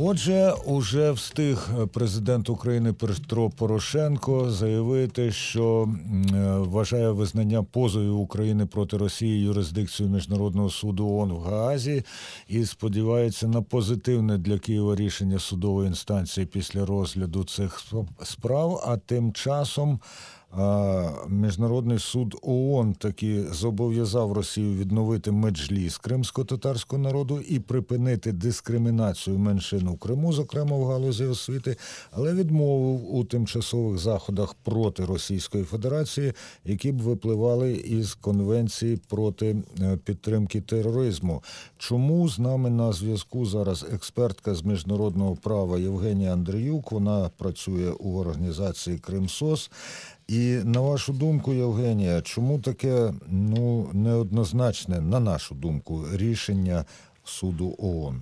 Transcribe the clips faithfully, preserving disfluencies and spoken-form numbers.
Отже, уже встиг президент України Петро Порошенко заявити, що вважає визнання позовів України проти Росії юрисдикцією Міжнародного суду ООН в Гаазі і сподівається на позитивне для Києва рішення судової інстанції після розгляду цих справ, а тим часом Міжнародний суд ООН таки зобов'язав Росію відновити меджліс кримсько-татарського народу і припинити дискримінацію меншин у Криму, зокрема в галузі освіти, але відмовив у тимчасових заходах проти Російської Федерації, які б випливали із Конвенції проти підтримки тероризму. Чому з нами на зв'язку зараз експертка з міжнародного права Євгенія Андріюк, вона працює у організації «Кримсос». І на вашу думку, Євгенія, чому таке, ну, неоднозначне, на нашу думку, рішення суду ООН?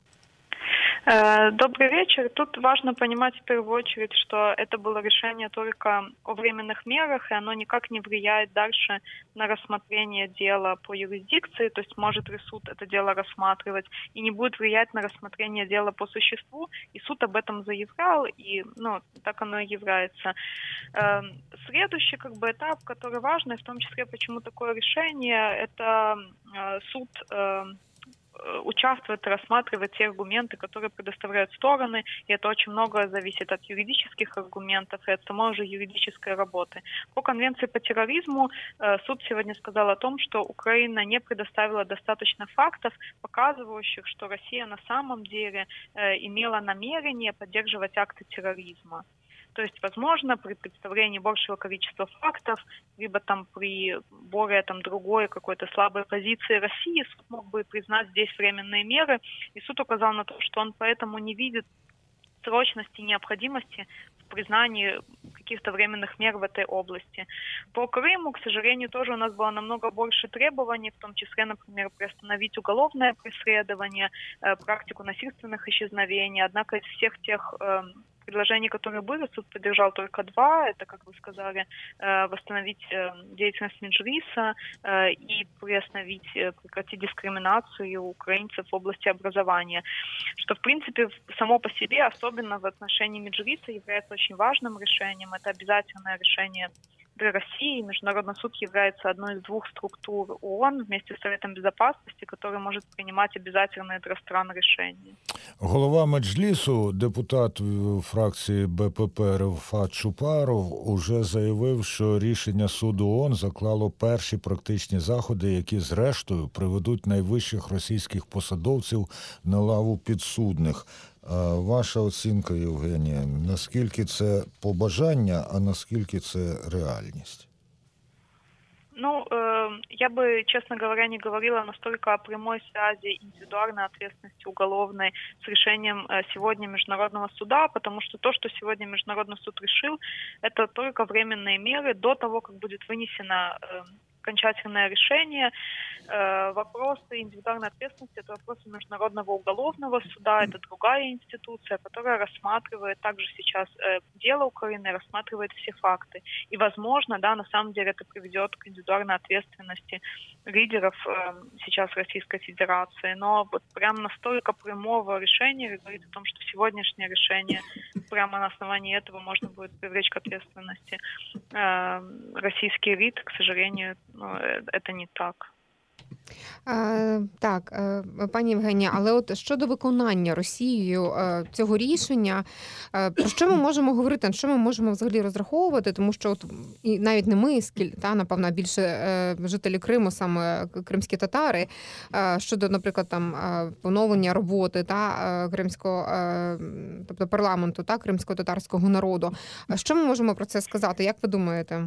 Добрый вечер. Тут важно понимать в первую очередь, что это было решение только о временных мерах, и оно никак не влияет дальше на рассмотрение дела по юрисдикции, то есть может ли суд это дело рассматривать, и не будет влиять на рассмотрение дела по существу, и суд об этом заявлял, и ну, так оно и является. Следующий как бы этап, который важный, в том числе почему такое решение, это суд участвует, рассматривает те аргументы, которые предоставляют стороны, и это очень многое зависит от юридических аргументов и от самой уже юридической работы. По Конвенции по терроризму суд сегодня сказал о том, что Украина не предоставила достаточно фактов, показывающих, что Россия на самом деле имела намерение поддерживать акты терроризма. То есть, возможно, при представлении большего количества фактов, либо там при более там другой какой-то слабой позиции России, суд мог бы признать здесь временные меры, и суд указал на то, что он поэтому не видит срочности, необходимости в признании каких-то временных мер в этой области. По Крыму, к сожалению, тоже у нас было намного больше требований, в том числе, например, приостановить уголовное преследование, практику насильственных исчезновений, однако из всех тех предложений, которые были, суд поддержал только два. Это, как вы сказали, восстановить деятельность Меджлиса и приостановить, прекратить дискриминацию украинцев в области образования. Что, в принципе, само по себе, особенно в отношении Меджлиса, является очень важным решением. Это обязательное решение для России. Международный суд является одной из двух структур ООН вместе с Советом Безопасности, который может принимать обязательные для стран решения. Голова Меджлісу, депутат фракції БПП Рефат Чупаров, уже заявив, що рішення суду ООН заклало перші практичні заходи, які зрештою приведуть найвищих російських посадовців на лаву підсудних. Ваша оцінка, Євгенія, наскільки це побажання, а наскільки це реальність? Ну, э, я бы, честно говоря, не говорила настолько о прямой связи индивидуальной ответственности уголовной с решением э, сегодня Международного суда, потому что то, что сегодня Международный суд решил, это только временные меры до того, как будет вынесено э, окончательное решение. Э, вопросы индивидуальной ответственности – это вопросы Международного уголовного суда, это другая институция, которая рассматривает также сейчас э, дело Украины, рассматривает все факты. И, возможно, да, на самом деле это приведет к индивидуальной ответственности лидеров э, сейчас Российской Федерации. Но вот прям настолько прямого решения говорит о том, что сегодняшнее решение, прямо на основании этого можно будет привлечь к ответственности э, российские элиты, к сожалению, це не так. Е, так, е, пані Євгенія, але от щодо виконання Росією е, цього рішення, е, про що ми можемо говорити, на що ми можемо взагалі розраховувати, тому що от, і навіть не ми, скіль, та, напевно, більше е, жителі Криму, саме кримські татари, е, щодо, наприклад, там е, поновлення роботи та, е, кримського, е, тобто парламенту та, кримсько-татарського народу. Що ми можемо про це сказати? Як ви думаєте?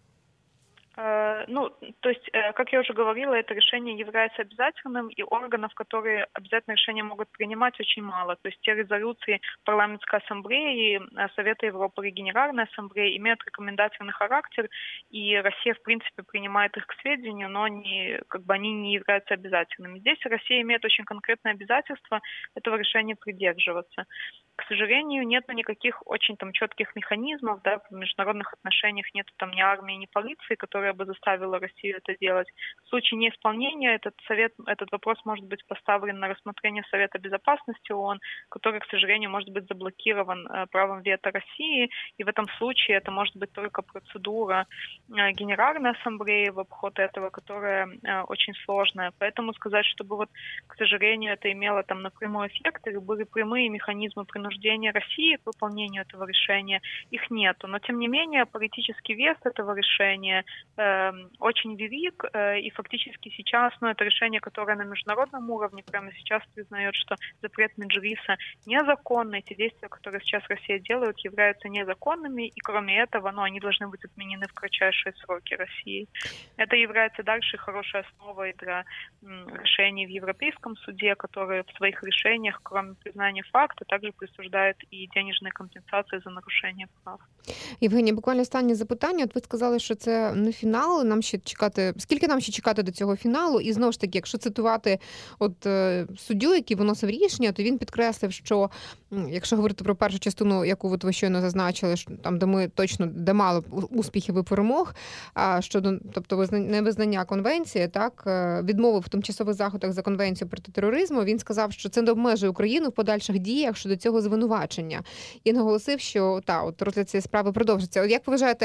Ну, то есть, как я уже говорила, это решение является обязательным, и органов, которые обязательно решения могут принимать, очень мало. То есть те резолюции парламентской ассамблеи, Совета Европы и Генеральной ассамблеи имеют рекомендательный характер, и Россия, в принципе, принимает их к сведению, но они, как бы, они не являются обязательными. Здесь Россия имеет очень конкретное обязательство этого решения придерживаться. К сожалению, нет никаких очень там четких механизмов, да, в международных отношениях нет там ни армии, ни полиции, которые которая бы заставила Россию это делать. В случае неисполнения этот, совет, этот вопрос может быть поставлен на рассмотрение Совета Безопасности ООН, который, к сожалению, может быть заблокирован правом вето России, и в этом случае это может быть только процедура Генеральной Ассамблеи в обход этого, которая очень сложная. Поэтому сказать, чтобы вот, к сожалению, это имело там напрямую эффект, или были прямые механизмы принуждения России к выполнению этого решения, их нету. Но, тем не менее, политический вес этого решения э, очень велик, э, и фактически сейчас, ну, это решение, которое на международном уровне прямо сейчас признает, что запрет Меджлиса незаконный, эти действия, которые сейчас Россия делает, являются незаконными, и кроме этого, ну, они должны быть отменены в кратчайшие сроки России. Это является дальше хорошей основой для м, решений в Европейском суде, которые в своих решениях, кроме признания факта, также присуждают і денежні компенсації за нарушення прав. Євгенія, буквально останнє запитання. От ви сказали, що це не фінал, нам ще чекати. Скільки нам ще чекати до цього фіналу? І знову ж таки, якщо цитувати от е, суддю, який виносив рішення, то він підкреслив, що якщо говорити про першу частину, яку от ви щойно зазначили, що там, де ми точно де мали успіхів і перемог, а щодо, тобто невизнання конвенції, так, відмовив в тимчасових заходах за конвенцію проти тероризму, він сказав, що це не обмежує Україну в подальших діях щодо цього звинувачення. І наголосив, що та, от розгляд цієї справи продовжиться. От як ви вважаєте,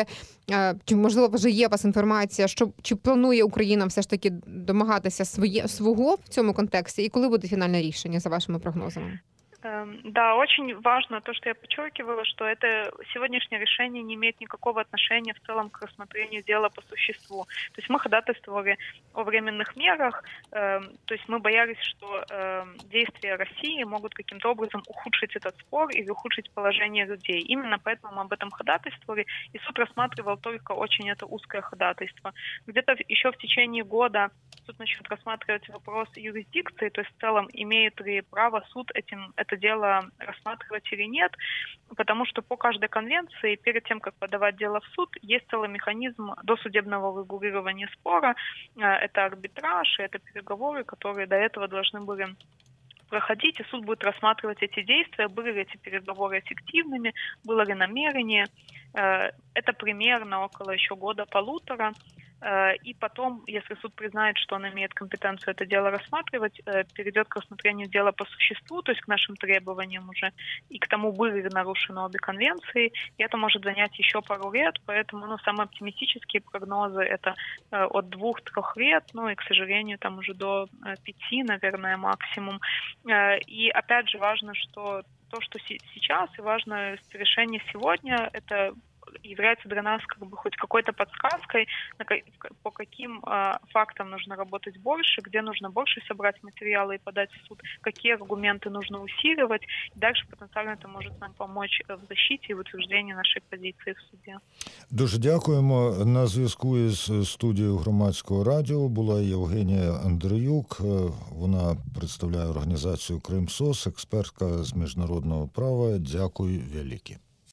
чи можливо вже є у вас інформація, що чи планує Україна все ж таки домагатися своє, свого в цьому контексті, і коли буде фінальне рішення за вашими прогнозами? Да, очень важно то, что я подчеркивала, что это сегодняшнее решение не имеет никакого отношения в целом к рассмотрению дела по существу. То есть мы ходатайствовали о временных мерах, э, то есть мы боялись, что э, действия России могут каким-то образом ухудшить этот спор или ухудшить положение людей. Именно поэтому мы об этом ходатайствовали, и суд рассматривал только очень это узкое ходатайство. Где-то еще в течение года суд начнет рассматривать вопрос юрисдикции, то есть в целом имеет ли право суд этим это дело рассматривать или нет, потому что по каждой конвенции перед тем, как подавать дело в суд, есть целый механизм досудебного регулирования спора, это арбитраж, это переговоры, которые до этого должны были проходить, и суд будет рассматривать эти действия, были ли эти переговоры эффективными, было ли намерение. Это примерно около еще года-полутора. И потом, если суд признает, что он имеет компетенцию это дело рассматривать, перейдет к рассмотрению дела по существу, то есть к нашим требованиям уже, и к тому, были ли нарушены обе конвенции, и это может занять еще пару лет, поэтому ну, самые оптимистические прогнозы это от двух-трех лет, ну и, к сожалению, там уже до пяти, наверное, максимум. И опять же важно, что то, что сейчас, и важно решение сегодня, это является для нас как бы хоть какой-то подсказкой, по каким э, фактам нужно работать больше, где нужно больше собрать материалы и подать в суд, какие аргументы нужно усиливать. И дальше потенциально это может нам помочь в защите и в утверждении нашей позиции в суде. Дуже дякуємо. На зв'язку із студією Громадського радіо була Євгенія Андріюк. Вона представляє організацію Кримсос, експертка з міжнародного права. Дякую велике.